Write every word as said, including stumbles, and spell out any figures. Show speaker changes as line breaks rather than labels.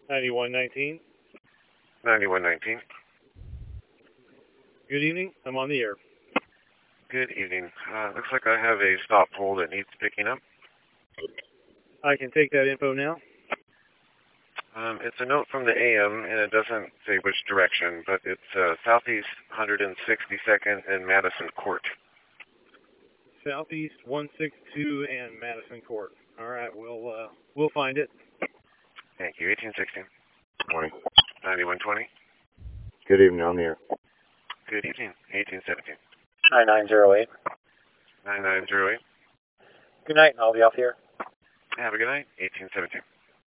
ninety-one nineteen.
ninety-one nineteen.
Good evening. I'm on the air.
Good evening. Uh, looks like I have a stop pole that needs picking up.
I can take that info now.
Um, it's a note from the A M, and it doesn't say which direction, but it's uh, southeast one hundred sixty-second and Madison Court.
Southeast one sixty-two and Madison Court. All right, we'll uh, we'll find it.
Thank you. eighteen sixteen.
Morning.
ninety-one twenty.
Good evening, on the air.
Good evening. eighteen seventeen.
nine nine zero eight.
nine nine zero eight.
Good night, and I'll be off the air.
Have a good night. eighteen seventeen.